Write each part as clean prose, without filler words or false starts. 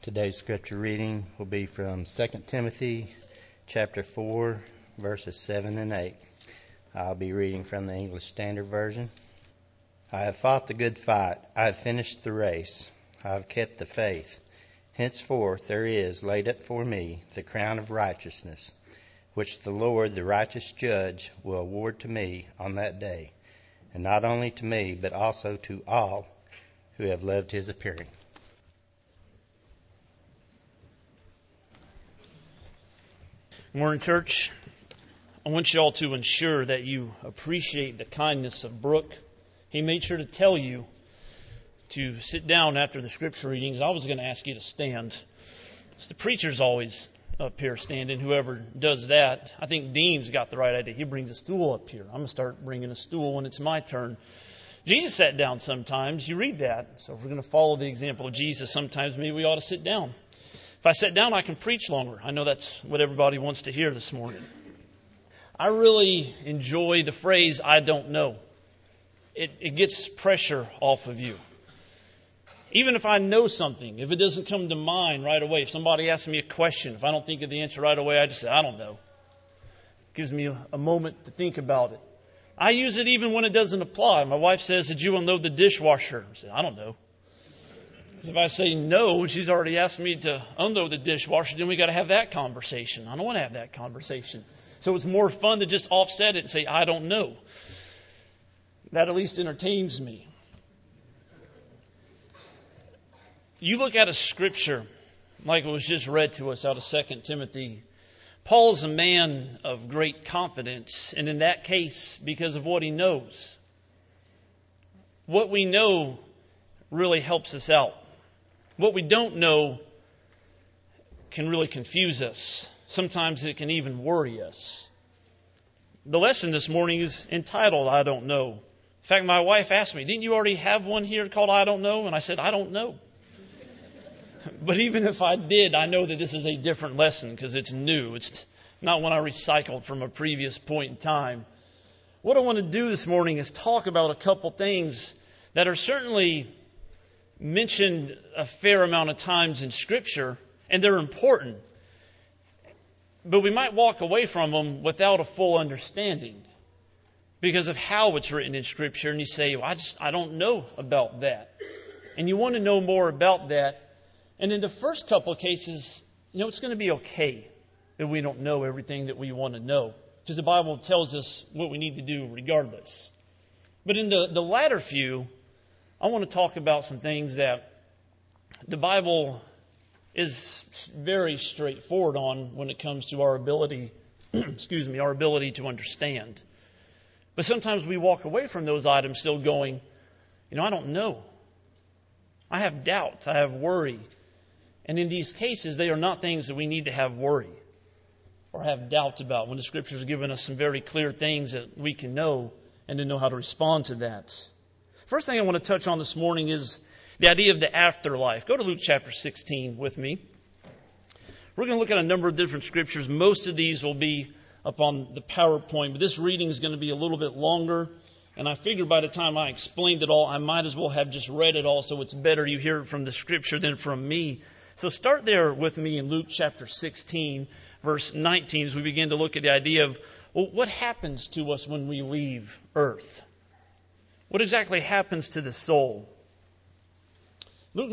Today's scripture reading will be from 2 Timothy chapter 4, verses 7 and 8. I'll be reading from the English Standard Version. I have fought the good fight. I have finished the race. I have kept the faith. Henceforth there is laid up for me the crown of righteousness, which the Lord, the righteous judge, will award to me on that day, and not only to me, but also to all who have loved his appearing. Morning, church. I want you all to ensure that you appreciate the kindness of Brooke. He made sure to tell you to sit down after the scripture readings. I was going to ask you to stand. The preacher's always up here standing, whoever does that. I think Dean's got the right idea. He brings a stool up here. I'm going to start bringing a stool when it's my turn. Jesus sat down sometimes. You read that. So if we're going to follow the example of Jesus, sometimes maybe we ought to sit down. If I sit down, I can preach longer. I know that's what everybody wants to hear this morning. I really enjoy the phrase, I don't know. It gets pressure off of you. Even if I know something, if it doesn't come to mind right away, if somebody asks me a question, if I don't think of the answer right away, I just say, I don't know. It gives me a moment to think about it. I use it even when it doesn't apply. My wife says, did you unload the dishwasher? I say, I don't know. If I say no, she's already asked me to unload the dishwasher, then we got to have that conversation. I don't want to have that conversation. So it's more fun to just offset it and say, I don't know. That at least entertains me. You look at a scripture like it was just read to us out of 2 Timothy. Paul's a man of great confidence, and in that case, because of what he knows. What we know really helps us out. What we don't know can really confuse us. Sometimes it can even worry us. The lesson this morning is entitled, I Don't Know. In fact, my wife asked me, didn't you already have one here called I Don't Know? And I said, I don't know. But even if I did, I know that this is a different lesson because it's new. It's not one I recycled from a previous point in time. What I want to do this morning is talk about a couple things that are certainly mentioned a fair amount of times in Scripture, and they're important. But we might walk away from them without a full understanding because of how it's written in Scripture. And you say, well, I don't know about that. And you want to know more about that. And in the first couple of cases, it's going to be okay that we don't know everything that we want to know, because the Bible tells us what we need to do regardless. But in the latter few, I want to talk about some things that the Bible is very straightforward on when it comes to our ability, our ability to understand. But sometimes we walk away from those items still going, I don't know. I have doubt. I have worry. And in these cases, they are not things that we need to have worry or have doubts about when the Scriptures have given us some very clear things that we can know and to know how to respond to that. First thing I want to touch on this morning is the idea of the afterlife. Go to Luke chapter 16 with me. We're going to look at a number of different scriptures. Most of these will be up on the PowerPoint, but this reading is going to be a little bit longer. And I figured by the time I explained it all, I might as well have just read it all, so it's better you hear it from the scripture than from me. So start there with me in Luke chapter 16, verse 19, as we begin to look at the idea of, what happens to us when we leave earth? What exactly happens to the soul? Luke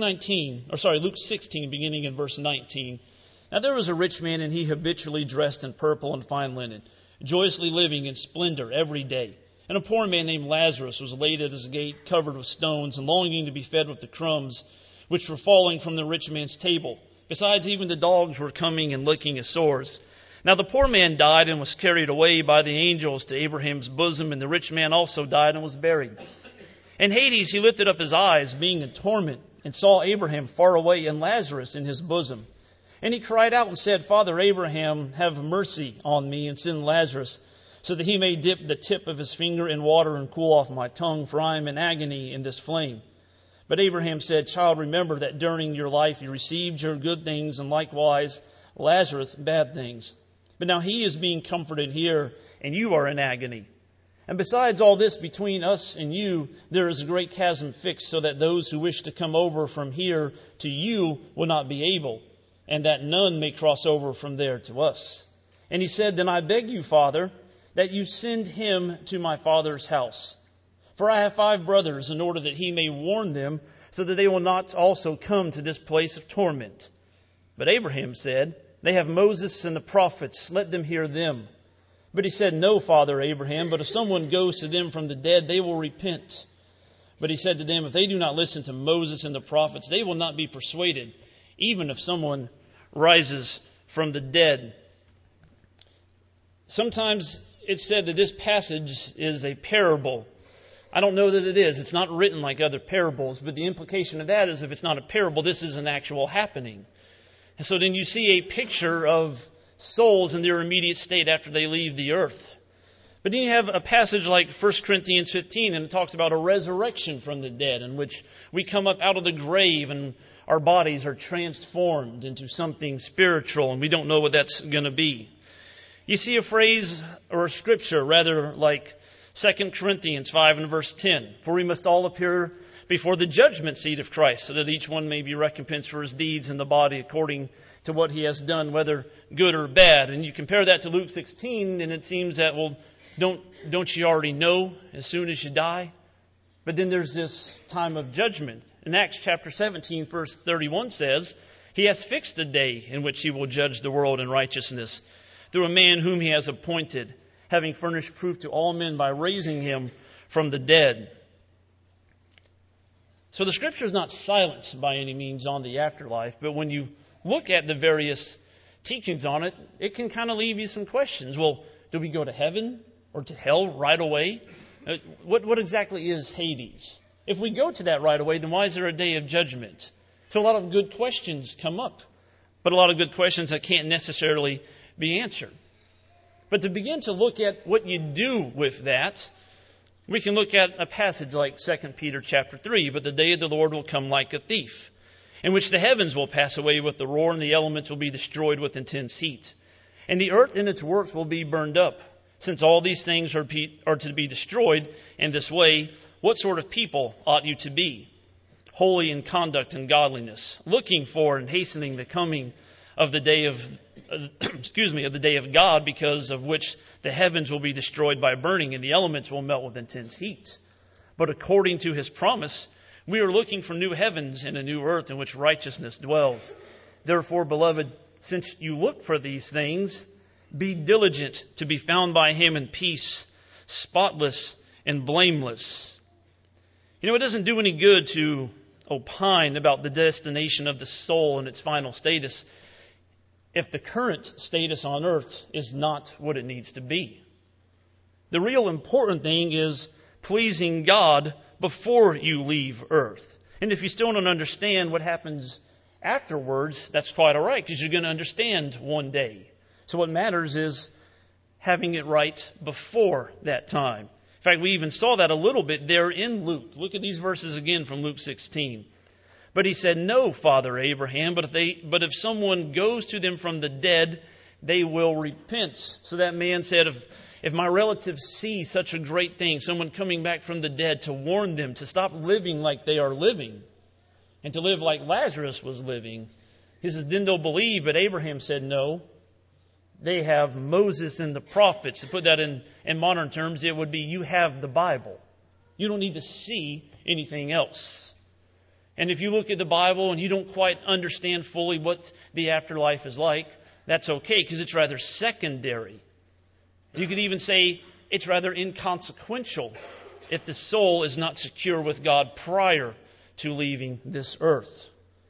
16, beginning in verse 19. Now there was a rich man, and he habitually dressed in purple and fine linen, joyously living in splendor every day. And a poor man named Lazarus was laid at his gate, covered with stones, and longing to be fed with the crumbs which were falling from the rich man's table. Besides, even the dogs were coming and licking his sores. Now the poor man died and was carried away by the angels to Abraham's bosom, and the rich man also died and was buried. In Hades he lifted up his eyes, being in torment, and saw Abraham far away and Lazarus in his bosom. And he cried out and said, Father Abraham, have mercy on me, and send Lazarus, so that he may dip the tip of his finger in water and cool off my tongue, for I am in agony in this flame. But Abraham said, Child, remember that during your life you received your good things, and likewise Lazarus bad things. But now he is being comforted here, and you are in agony. And besides all this, between us and you, there is a great chasm fixed, so that those who wish to come over from here to you will not be able, and that none may cross over from there to us. And he said, Then I beg you, Father, that you send him to my father's house. For I have 5 brothers, in order that he may warn them, so that they will not also come to this place of torment. But Abraham said, They have Moses and the prophets, let them hear them. But he said, No, Father Abraham, but if someone goes to them from the dead, they will repent. But he said to them, If they do not listen to Moses and the prophets, they will not be persuaded, even if someone rises from the dead. Sometimes it's said that this passage is a parable. I don't know that it is. It's not written like other parables, but the implication of that is if it's not a parable, this is an actual happening. And so then you see a picture of souls in their immediate state after they leave the earth. But then you have a passage like 1 Corinthians 15, and it talks about a resurrection from the dead, in which we come up out of the grave and our bodies are transformed into something spiritual, and we don't know what that's going to be. You see a phrase or a scripture rather like 2 Corinthians 5 and verse 10. For we must all appear before the judgment seat of Christ, so that each one may be recompensed for his deeds in the body according to what he has done, whether good or bad. And you compare that to Luke 16, and it seems that, well, don't you already know as soon as you die? But then there's this time of judgment. In Acts chapter 17, verse 31 says, He has fixed a day in which he will judge the world in righteousness through a man whom he has appointed, having furnished proof to all men by raising him from the dead. So the Scripture is not silent by any means on the afterlife, but when you look at the various teachings on it, it can kind of leave you some questions. Well, do we go to heaven or to hell right away? What exactly is Hades? If we go to that right away, then why is there a day of judgment? So a lot of good questions come up, but a lot of good questions that can't necessarily be answered. But to begin to look at what you do with that, we can look at a passage like 2 Peter chapter 3, But the day of the Lord will come like a thief, in which the heavens will pass away with the roar, and the elements will be destroyed with intense heat. And the earth and its works will be burned up. Since all these things are to be destroyed in this way, what sort of people ought you to be? Holy in conduct and godliness, looking for and hastening the coming of the day of the day of God, because of which the heavens will be destroyed by burning, and the elements will melt with intense heat. But according to his promise, we are looking for new heavens and a new earth in which righteousness dwells. Therefore, beloved, since you look for these things, be diligent to be found by him in peace, spotless and blameless. You know, it doesn't do any good to opine about the destination of the soul and its final status if the current status on earth is not what it needs to be. The real important thing is pleasing God before you leave earth. And if you still don't understand what happens afterwards, that's quite all right, because you're going to understand one day. So what matters is having it right before that time. In fact, we even saw that a little bit there in Luke. Look at these verses again from Luke 16. But he said, No, Father Abraham, but if someone goes to them from the dead, they will repent. So that man said, if my relatives see such a great thing, someone coming back from the dead, to warn them to stop living like they are living and to live like Lazarus was living, he says, then they'll believe. But Abraham said, no. They have Moses and the prophets. To put that in modern terms, it would be you have the Bible. You don't need to see anything else. And if you look at the Bible and you don't quite understand fully what the afterlife is like, that's okay, because it's rather secondary. You could even say it's rather inconsequential if the soul is not secure with God prior to leaving this earth.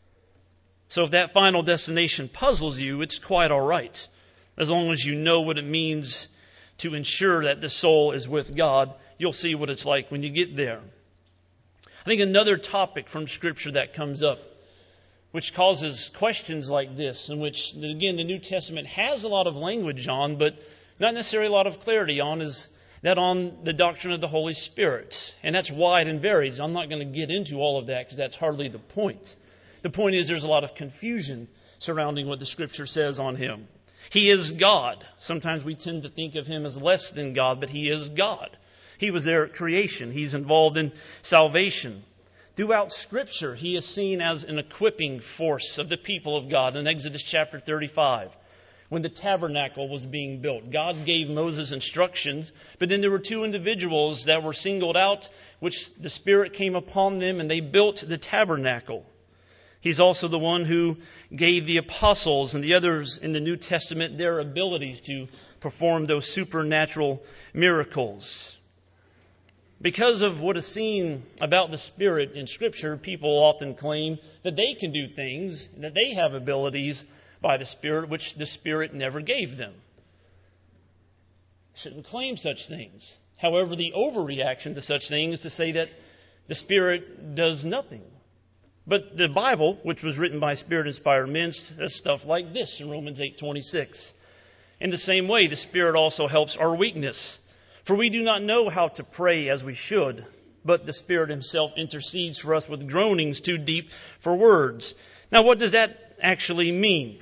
So if that final destination puzzles you, it's quite all right, as long as you know what it means to ensure that the soul is with God. You'll see what it's like when you get there. I think another topic from Scripture that comes up, which causes questions like this, in which, again, the New Testament has a lot of language on, but not necessarily a lot of clarity on, is that on the doctrine of the Holy Spirit. And that's wide and varies. I'm not going to get into all of that because that's hardly the point. The point is there's a lot of confusion surrounding what the Scripture says on him. He is God. Sometimes we tend to think of him as less than God, but he is God. He was there at creation. He's involved in salvation. Throughout Scripture, he is seen as an equipping force of the people of God. In Exodus chapter 35, when the tabernacle was being built, God gave Moses instructions, but then there were two individuals that were singled out, which the Spirit came upon them, and they built the tabernacle. He's also the one who gave the apostles and the others in the New Testament their abilities to perform those supernatural miracles. Because of what is seen about the Spirit in Scripture, people often claim that they can do things, that they have abilities by the Spirit, which the Spirit never gave them. Shouldn't claim such things. However, the overreaction to such things is to say that the Spirit does nothing. But the Bible, which was written by Spirit-inspired men, says stuff like this in Romans 8:26. In the same way, the Spirit also helps our weakness. For we do not know how to pray as we should, but the Spirit Himself intercedes for us with groanings too deep for words. Now, what does that actually mean?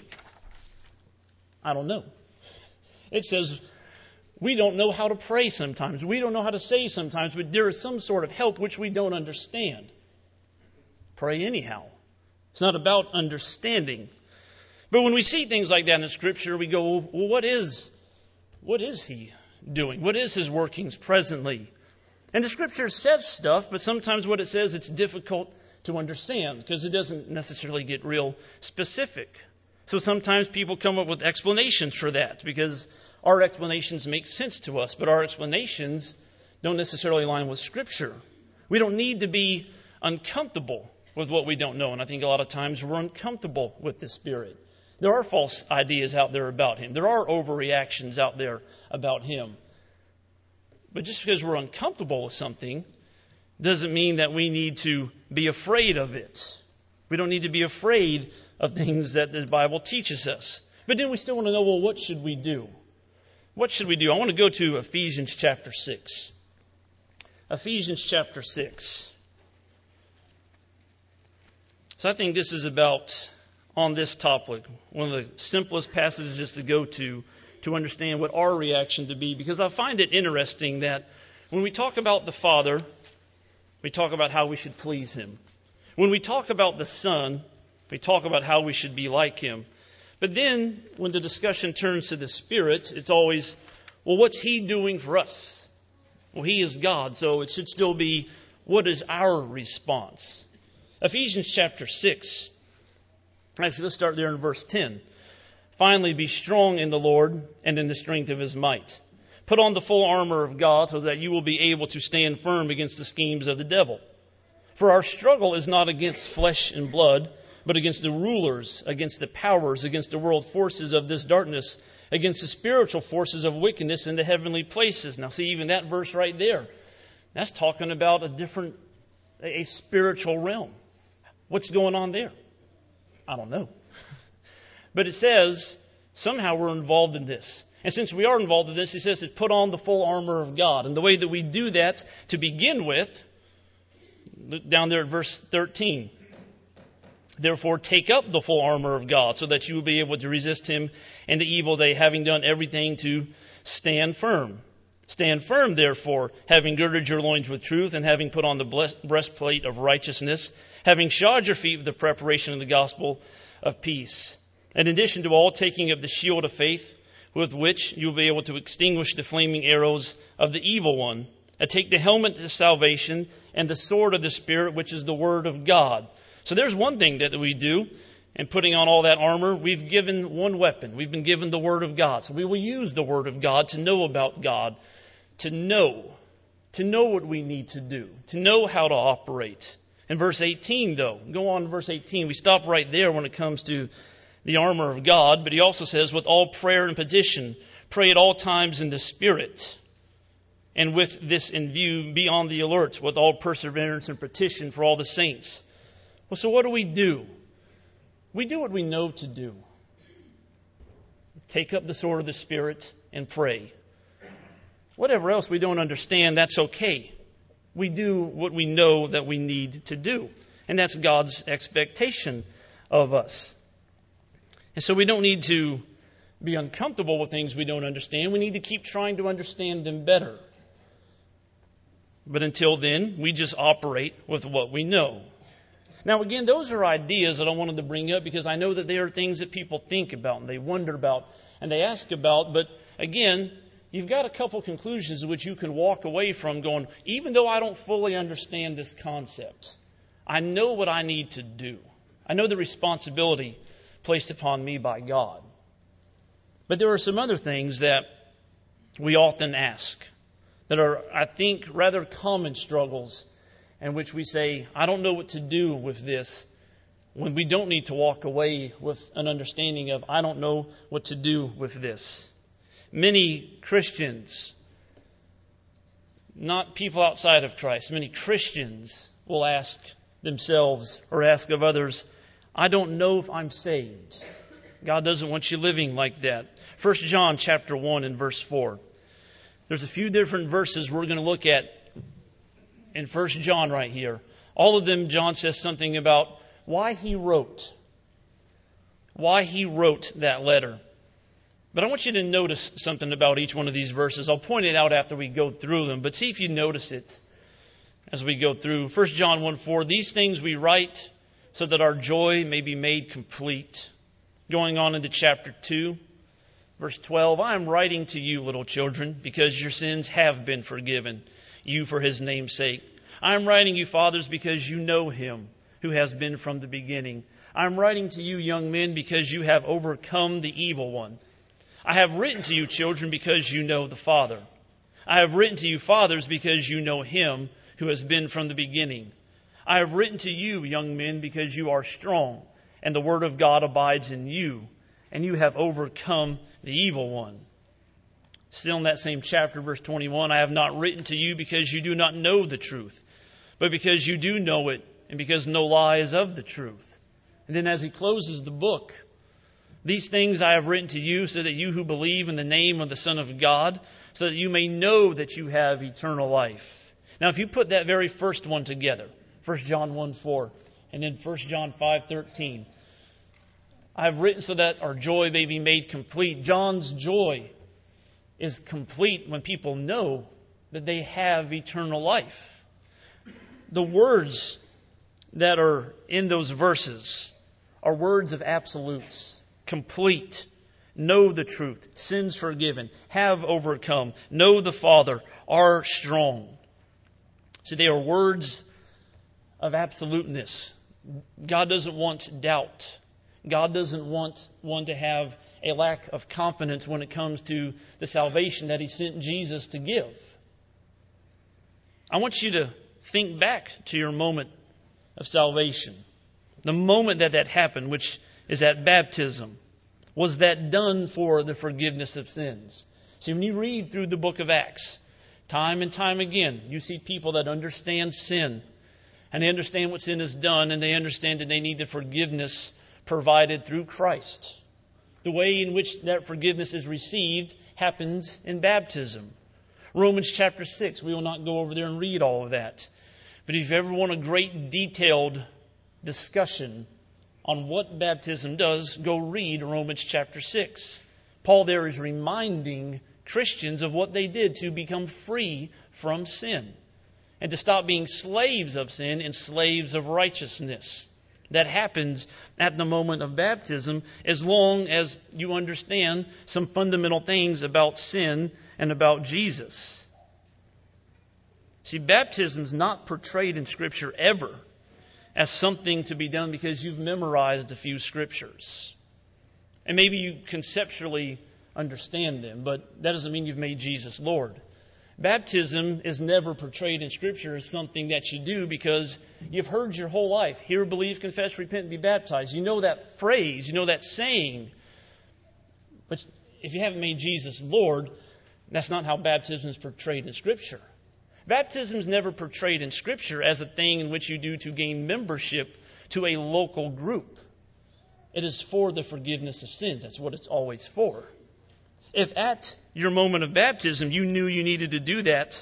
I don't know. It says we don't know how to pray sometimes. We don't know how to say sometimes, but there is some sort of help which we don't understand. Pray anyhow. It's not about understanding. But when we see things like that in Scripture, we go, well, what is He doing? What is His workings presently? And the Scripture says stuff, but sometimes what it says, it's difficult to understand because it doesn't necessarily get real specific. So sometimes people come up with explanations for that because our explanations make sense to us, but our explanations don't necessarily align with Scripture. We don't need to be uncomfortable with what we don't know, and I think a lot of times we're uncomfortable with the Spirit. There are false ideas out there about Him. There are overreactions out there about Him. But just because we're uncomfortable with something doesn't mean that we need to be afraid of it. We don't need to be afraid of things that the Bible teaches us. But then we still want to know, well, what should we do? What should we do? I want to go to Ephesians chapter 6. Ephesians chapter 6. So I think this is about, on this topic, one of the simplest passages to go to understand what our reaction to be. Because I find it interesting that when we talk about the Father, we talk about how we should please Him. When we talk about the Son, we talk about how we should be like Him. But then, when the discussion turns to the Spirit, it's always, well, what's He doing for us? Well, He is God, so it should still be, what is our response? Ephesians chapter 6. Actually, let's start there in verse 10. Finally, be strong in the Lord and in the strength of His might. Put on the full armor of God so that you will be able to stand firm against the schemes of the devil. For our struggle is not against flesh and blood, but against the rulers, against the powers, against the world forces of this darkness, against the spiritual forces of wickedness in the heavenly places. Now see, even that verse right there, that's talking about a spiritual realm. What's going on there? I don't know. But it says, somehow we're involved in this. And since we are involved in this, it says to put on the full armor of God. And the way that we do that, to begin with, look down there at verse 13. Therefore, take up the full armor of God, so that you will be able to resist Him in the evil day, having done everything to stand firm. Stand firm, therefore, having girded your loins with truth, and having put on the breastplate of righteousness, having shod your feet with the preparation of the gospel of peace. In addition to all, taking up the shield of faith, with which you will be able to extinguish the flaming arrows of the evil one. And take the helmet of salvation and the sword of the Spirit, which is the Word of God. So there's one thing that we do in putting on all that armor. We've given one weapon. We've been given the Word of God. So we will use the Word of God to know about God, to know what we need to do, to know how to operate. In verse 18, though, go on to verse 18. We stop right there when it comes to the armor of God, but he also says, with all prayer and petition, pray at all times in the Spirit. And with this in view, be on the alert with all perseverance and petition for all the saints. Well, so what do? We do what we know to do. Take up the sword of the Spirit and pray. Whatever else we don't understand, that's okay. We do what we know that we need to do. And that's God's expectation of us. And so we don't need to be uncomfortable with things we don't understand. We need to keep trying to understand them better. But until then, we just operate with what we know. Now, again, those are ideas that I wanted to bring up because I know that they are things that people think about and they wonder about and they ask about. But again, you've got a couple conclusions which you can walk away from going, even though I don't fully understand this concept, I know what I need to do. I know the responsibility placed upon me by God. But there are some other things that we often ask that are, I think, rather common struggles in which we say, I don't know what to do with this, when we don't need to walk away with an understanding of, I don't know what to do with this. Many Christians, not people outside of Christ, many Christians will ask themselves or ask of others, I don't know if I'm saved. God doesn't want you living like that. 1 John chapter 1 and verse 4. There's a few different verses we're going to look at in 1 John right here. All of them, John says something about why he wrote that letter. But I want you to notice something about each one of these verses. I'll point it out after we go through them, but see if you notice it as we go through. 1 John 1:4, these things we write so that our joy may be made complete. Going on into chapter 2, verse 12, I am writing to you, little children, because your sins have been forgiven you for his name's sake. I am writing you, fathers, because you know him who has been from the beginning. I am writing to you, young men, because you have overcome the evil one. I have written to you, children, because you know the Father. I have written to you, fathers, because you know him who has been from the beginning. I have written to you, young men, because you are strong, and the word of God abides in you, and you have overcome the evil one. Still in that same chapter, verse 21, I have not written to you because you do not know the truth, but because you do know it, and because no lie is of the truth. And then as he closes the book, these things I have written to you so that you who believe in the name of the Son of God, so that you may know that you have eternal life. Now, if you put that very first one together, 1 John 1:4, and then 1 John 5:13, I have written so that our joy may be made complete. John's joy is complete when people know that they have eternal life. The words that are in those verses are words of absolutes. Complete. Know the truth. Sins forgiven. Have overcome. Know the Father. Are strong. So they are words of absoluteness. God doesn't want doubt. God doesn't want one to have a lack of confidence when it comes to the salvation that he sent Jesus to give. I want you to think back to your moment of salvation. The moment that happened, which is at baptism. Was that done for the forgiveness of sins? See, when you read through the book of Acts, time and time again, you see people that understand sin. And they understand what sin has done, and they understand that they need the forgiveness provided through Christ. The way in which that forgiveness is received happens in baptism. Romans chapter 6, we will not go over there and read all of that. But if you ever want a great detailed discussion on what baptism does, go read Romans chapter 6. Paul there is reminding Christians of what they did to become free from sin and to stop being slaves of sin and slaves of righteousness. That happens at the moment of baptism as long as you understand some fundamental things about sin and about Jesus. See, baptism is not portrayed in Scripture ever as something to be done because you've memorized a few Scriptures. And maybe you conceptually understand them, but that doesn't mean you've made Jesus Lord. Baptism is never portrayed in Scripture as something that you do because you've heard your whole life, hear, believe, confess, repent, and be baptized. You know that phrase, you know that saying. But if you haven't made Jesus Lord, that's not how baptism is portrayed in Scripture. Baptism is never portrayed in Scripture as a thing in which you do to gain membership to a local group. It is for the forgiveness of sins. That's what it's always for. If at your moment of baptism you knew you needed to do that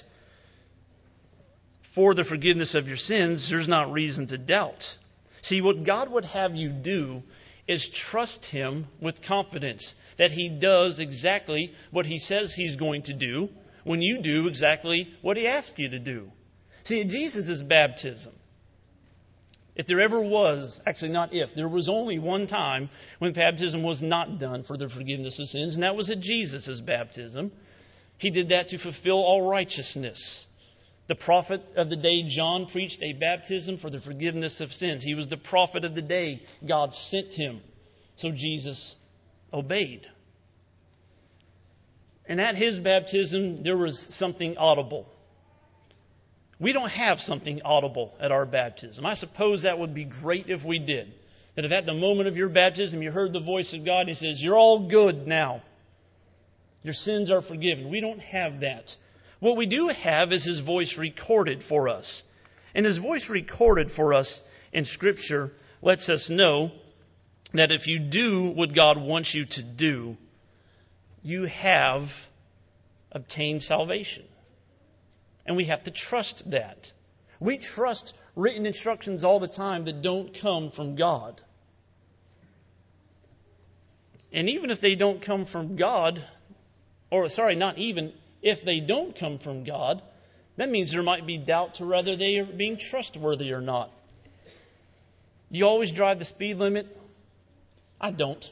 for the forgiveness of your sins, there's not reason to doubt. See, what God would have you do is trust Him with confidence that He does exactly what He says He's going to do when you do exactly what He asks you to do. See, at Jesus' baptism, if there ever was, actually not if, there was only one time when baptism was not done for the forgiveness of sins, and that was at Jesus' baptism. He did that to fulfill all righteousness. The prophet of the day, John, preached a baptism for the forgiveness of sins. He was the prophet of the day. God sent him. So Jesus obeyed. And at his baptism, there was something audible. We don't have something audible at our baptism. I suppose that would be great if we did. That if at the moment of your baptism you heard the voice of God and He says, "You're all good now. Your sins are forgiven." We don't have that. What we do have is His voice recorded for us. And His voice recorded for us in Scripture lets us know that if you do what God wants you to do, you have obtained salvation. And we have to trust that. We trust written instructions all the time that don't come from God. And even if they don't come from God, if they don't come from God, that means there might be doubt to whether they are being trustworthy or not. Do you always drive the speed limit? I don't.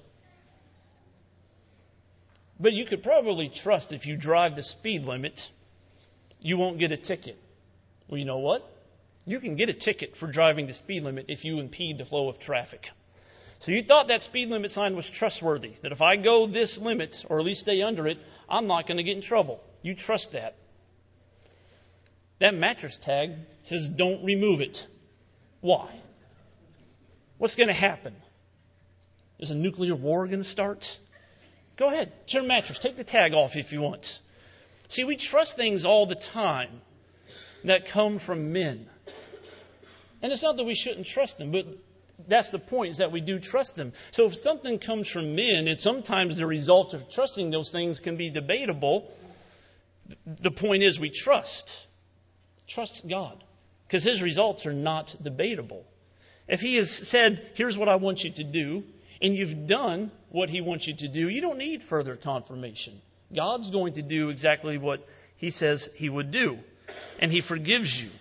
But you could probably trust if you drive the speed limit, you won't get a ticket. Well, you know what? You can get a ticket for driving the speed limit if you impede the flow of traffic. So you thought that speed limit sign was trustworthy, that if I go this limit, or at least stay under it, I'm not going to get in trouble. You trust that. That mattress tag says don't remove it. Why? What's going to happen? Is a nuclear war going to start? Go ahead, it's your mattress. Take the tag off if you want. See, we trust things all the time that come from men. And it's not that we shouldn't trust them, but that's the point, is that we do trust them. So if something comes from men, and sometimes the result of trusting those things can be debatable, the point is we trust. Trust God. Because His results are not debatable. If He has said, "Here's what I want you to do," and you've done what He wants you to do, you don't need further confirmation. God's going to do exactly what He says He would do. And He forgives you.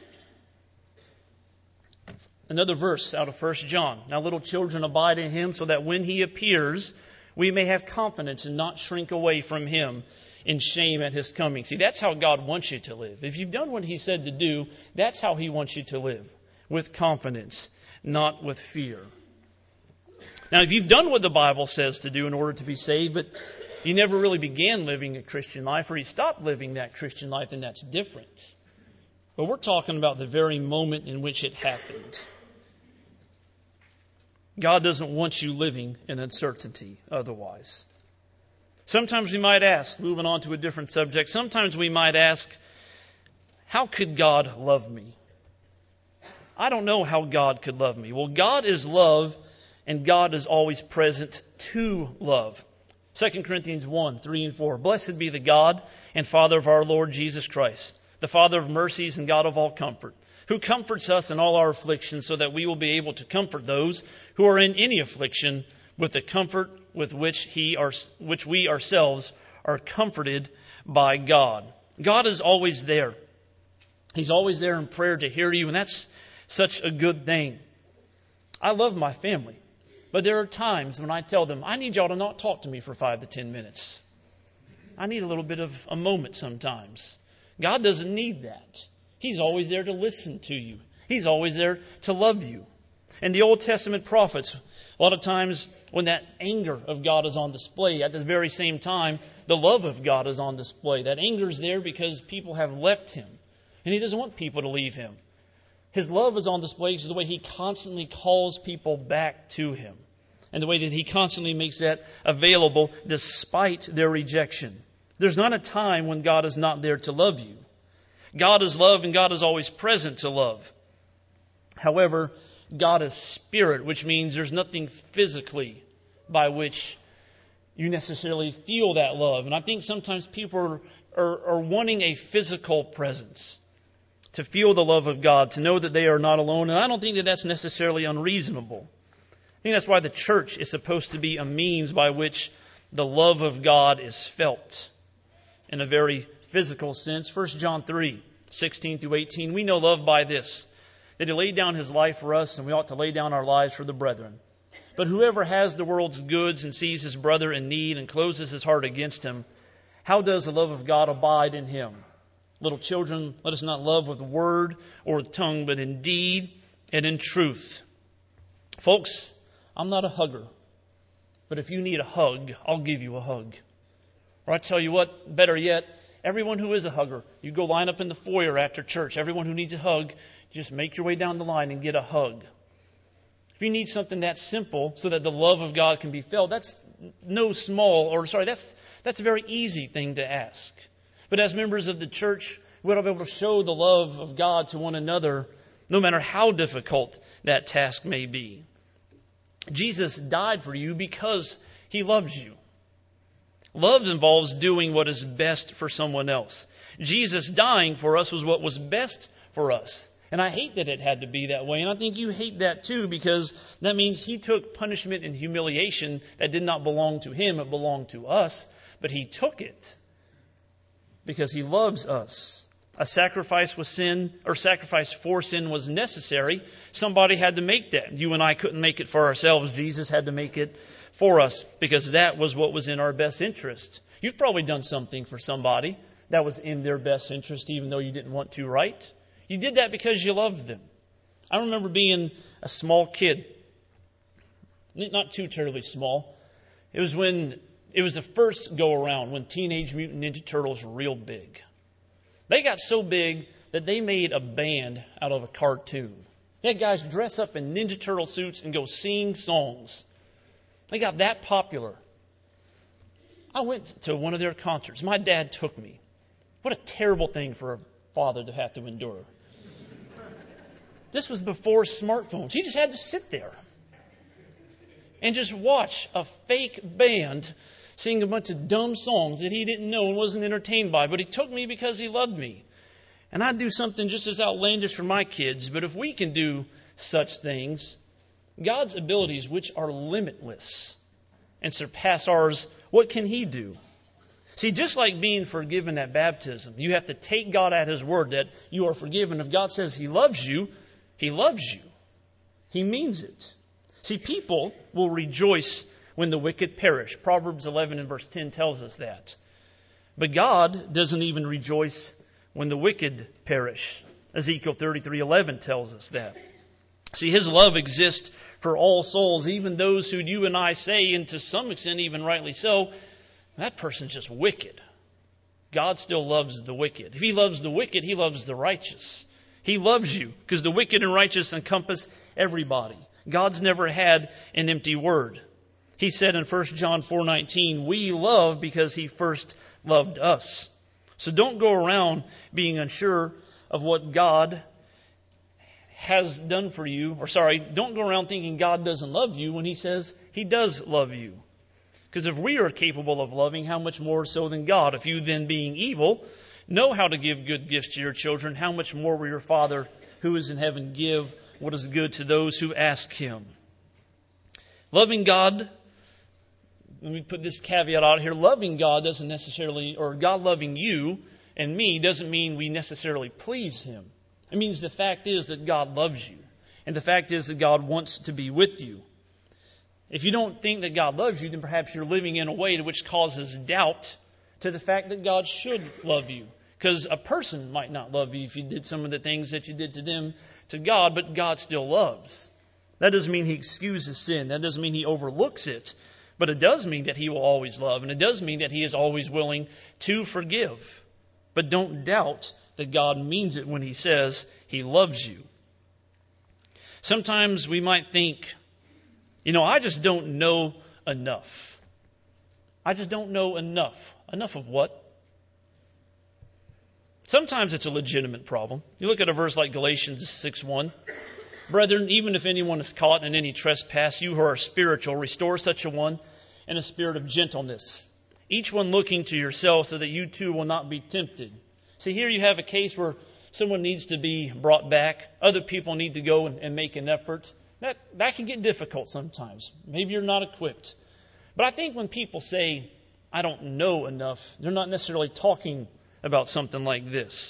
Another verse out of 1 John. "Now little children, abide in Him, so that when He appears, we may have confidence and not shrink away from Him in shame at His coming." See, that's how God wants you to live. If you've done what He said to do, that's how He wants you to live. With confidence, not with fear. Now, if you've done what the Bible says to do in order to be saved, but you never really began living a Christian life, or you stopped living that Christian life, then that's different. But we're talking about the very moment in which it happened. God doesn't want you living in uncertainty otherwise. Sometimes we might ask, moving on to a different subject, sometimes we might ask, how could God love me? I don't know how God could love me. Well, God is love, and God is always present to love. 2 Corinthians 1, 3 and 4. "Blessed be the God and Father of our Lord Jesus Christ, the Father of mercies and God of all comfort, who comforts us in all our afflictions, so that we will be able to comfort those who are in any affliction with the comfort with which we ourselves are comforted by God." God is always there. He's always there in prayer to hear you, and that's such a good thing. I love my family, but there are times when I tell them, I need y'all to not talk to me for 5 to 10 minutes. I need a little bit of a moment sometimes. God doesn't need that. He's always there to listen to you. He's always there to love you. And the Old Testament prophets, a lot of times when that anger of God is on display, at the very same time, the love of God is on display. That anger is there because people have left Him, and He doesn't want people to leave Him. His love is on display because of the way He constantly calls people back to Him, and the way that He constantly makes that available despite their rejection. There's not a time when God is not there to love you. God is love, and God is always present to love. However, God is spirit, which means there's nothing physically by which you necessarily feel that love. And I think sometimes people are wanting a physical presence to feel the love of God, to know that they are not alone. And I don't think that that's necessarily unreasonable. I think that's why the church is supposed to be a means by which the love of God is felt in a very physical sense. 1 John 3 16 through 18. We know love by this, that he laid down his life for us, and we ought to lay down our lives for the brethren. But whoever has the world's goods and sees his brother in need and closes his heart against him, how does the love of God abide in him? Little children, let us not love with the word or with tongue, but in deed and in truth. Folks, I'm not a hugger, but if you need a hug, I'll give you a hug. Or I tell you what, better yet, everyone who is a hugger, you go line up in the foyer after church. Everyone who needs a hug, just make your way down the line and get a hug. If you need something that simple so that the love of God can be felt, that's that's a very easy thing to ask. But as members of the church, we ought to be able to show the love of God to one another, no matter how difficult that task may be. Jesus died for you because he loves you. Love involves doing what is best for someone else. Jesus dying for us was what was best for us. And I hate that it had to be that way. And I think you hate that too, because that means he took punishment and humiliation that did not belong to him. It belonged to us. But he took it because he loves us. A sacrifice for sin was necessary. Somebody had to make that. You and I couldn't make it for ourselves. Jesus had to make it for us because that was what was in our best interest. You've probably done something for somebody that was in their best interest, even though you didn't want to, right? You did that because you loved them. I remember being a small kid, not too terribly small. It was the first go around when Teenage Mutant Ninja Turtles were real big. They got so big that they made a band out of a cartoon. They had guys dress up in Ninja Turtle suits and go sing songs. They got that popular. I went to one of their concerts. My dad took me. What a terrible thing for a father to have to endure. This was before smartphones. He just had to sit there and just watch a fake band sing a bunch of dumb songs that he didn't know and wasn't entertained by. But he took me because he loved me. And I'd do something just as outlandish for my kids. But if we can do such things, God's abilities, which are limitless and surpass ours, what can he do? See, just like being forgiven at baptism, you have to take God at his word that you are forgiven. If God says he loves you, he loves you. He means it. See, people will rejoice when the wicked perish. Proverbs 11 and verse 10 tells us that. But God doesn't even rejoice when the wicked perish. Ezekiel 33:11 tells us that. See, his love exists for all souls, even those who you and I say, and to some extent even rightly so, that person's just wicked. God still loves the wicked. If he loves the wicked, he loves the righteous. He loves you because the wicked and righteous encompass everybody. God's never had an empty word. He said in 1 John 4:19, we love because he first loved us. So don't go around being unsure of what God has done for you. Don't go around thinking God doesn't love you when he says he does love you. Because if we are capable of loving, how much more so than God? If you then, being evil, know how to give good gifts to your children, how much more will your Father who is in heaven give what is good to those who ask him? Loving God, let me put this caveat out here. Loving God doesn't necessarily, or God loving you and me doesn't mean we necessarily please him. It means the fact is that God loves you. And the fact is that God wants to be with you. If you don't think that God loves you, then perhaps you're living in a way which causes doubt to the fact that God should love you. Because a person might not love you if you did some of the things that you did to them to God, but God still loves. That doesn't mean he excuses sin. That doesn't mean he overlooks it. But it does mean that he will always love. And it does mean that he is always willing to forgive. But don't doubt that God means it when he says he loves you. Sometimes we might think, I just don't know enough. I just don't know enough. Enough of what? Sometimes it's a legitimate problem. You look at a verse like Galatians 6:1. Brethren, even if anyone is caught in any trespass, you who are spiritual, restore such a one in a spirit of gentleness. Each one looking to yourself so that you too will not be tempted. See, here you have a case where someone needs to be brought back. Other people need to go and make an effort. That can get difficult sometimes. Maybe you're not equipped. But I think when people say, I don't know enough, they're not necessarily talking about something like this.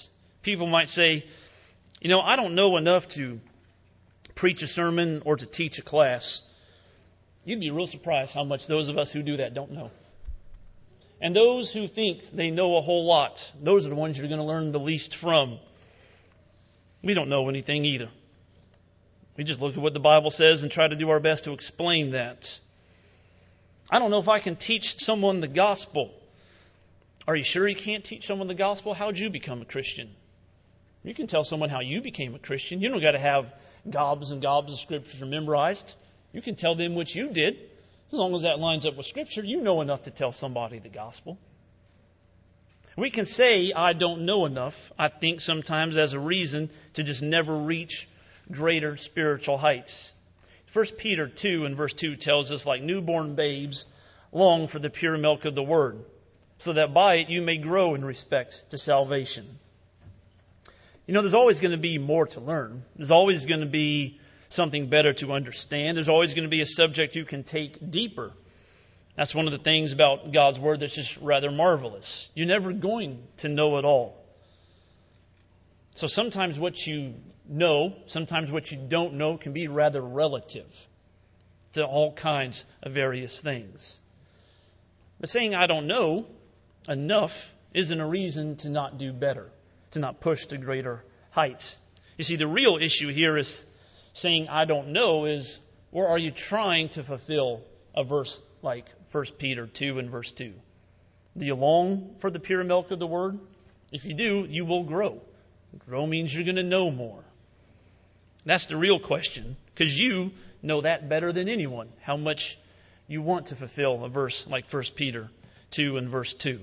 People might say, I don't know enough to preach a sermon or to teach a class. You'd be real surprised how much those of us who do that don't know. And those who think they know a whole lot, those are the ones you're going to learn the least from. We don't know anything either. We just look at what the Bible says and try to do our best to explain that. I don't know if I can teach someone the gospel. Are you sure you can't teach someone the gospel? How'd you become a Christian? You can tell someone how you became a Christian. You don't got to have gobs and gobs of Scripture memorized. You can tell them what you did. As long as that lines up with Scripture, you know enough to tell somebody the gospel. We can say, I don't know enough, I think sometimes as a reason to just never reach greater spiritual heights. 1 Peter 2 and verse 2 tells us, like newborn babes, long for the pure milk of the Word, so that by it you may grow in respect to salvation. There's always going to be more to learn. There's always going to be something better to understand. There's always going to be a subject you can take deeper. That's one of the things about God's Word that's just rather marvelous. You're never going to know it all. So sometimes what you know, sometimes what you don't know can be rather relative to all kinds of various things. But saying I don't know enough isn't a reason to not do better, to not push to greater heights. You see, the real issue here is saying I don't know is, or are you trying to fulfill a verse like 1 Peter 2 and verse 2? Do you long for the pure milk of the Word? If you do, you will grow. Grow means you're going to know more. That's the real question, because you know that better than anyone, how much you want to fulfill a verse like 1 Peter 2 and verse 2.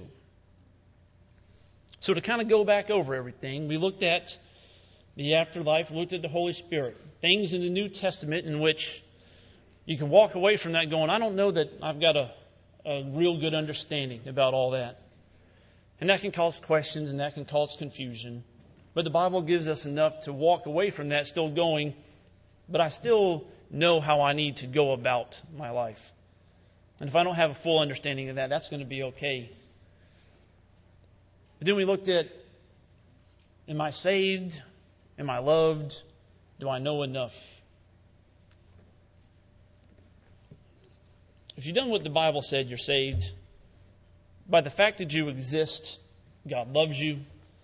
So to kind of go back over everything, we looked at the afterlife, we looked at the Holy Spirit, things in the New Testament in which you can walk away from that going, I don't know that I've got a real good understanding about all that. And that can cause questions and that can cause confusion. But the Bible gives us enough to walk away from that still going, but I still know how I need to go about my life. And if I don't have a full understanding of that, that's going to be okay. But then we looked at, am I saved? Am I loved? Do I know enough? If you've done what the Bible said, you're saved. By the fact that you exist, God loves you.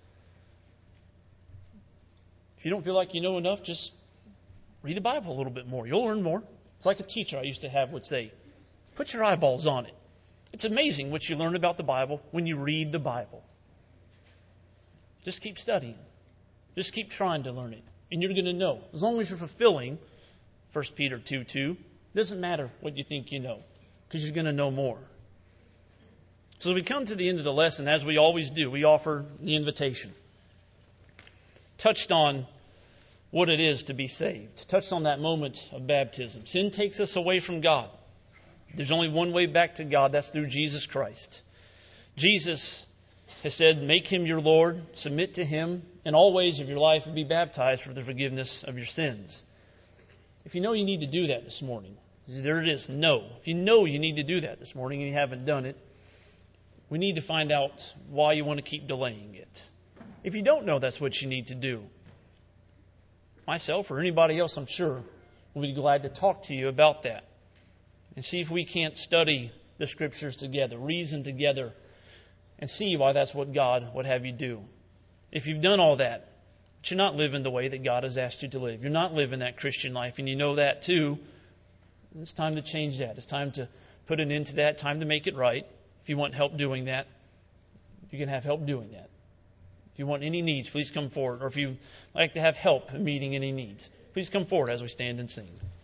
If you don't feel like you know enough, just read the Bible a little bit more. You'll learn more. It's like a teacher I used to have would say, put your eyeballs on it. It's amazing what you learn about the Bible when you read the Bible. Just keep studying. Just keep trying to learn it. And you're going to know. As long as you're fulfilling 1 Peter 2:2, it doesn't matter what you think you know, because you're going to know more. So as we come to the end of the lesson, as we always do, we offer the invitation. Touched on what it is to be saved. Touched on that moment of baptism. Sin takes us away from God. There's only one way back to God. That's through Jesus Christ. Jesus has said, make Him your Lord, submit to Him in all ways of your life, and be baptized for the forgiveness of your sins. If you know you need to do that this morning, there it is, no. If you know you need to do that this morning and you haven't done it, we need to find out why you want to keep delaying it. If you don't know that's what you need to do, myself or anybody else, I'm sure, will be glad to talk to you about that and see if we can't study the Scriptures together, reason together, and see why that's what God would have you do. If you've done all that, but you're not living the way that God has asked you to live, you're not living that Christian life, and you know that too, it's time to change that. It's time to put an end to that, time to make it right. If you want help doing that, you can have help doing that. If you want any needs, please come forward. Or if you'd like to have help in meeting any needs, please come forward as we stand and sing.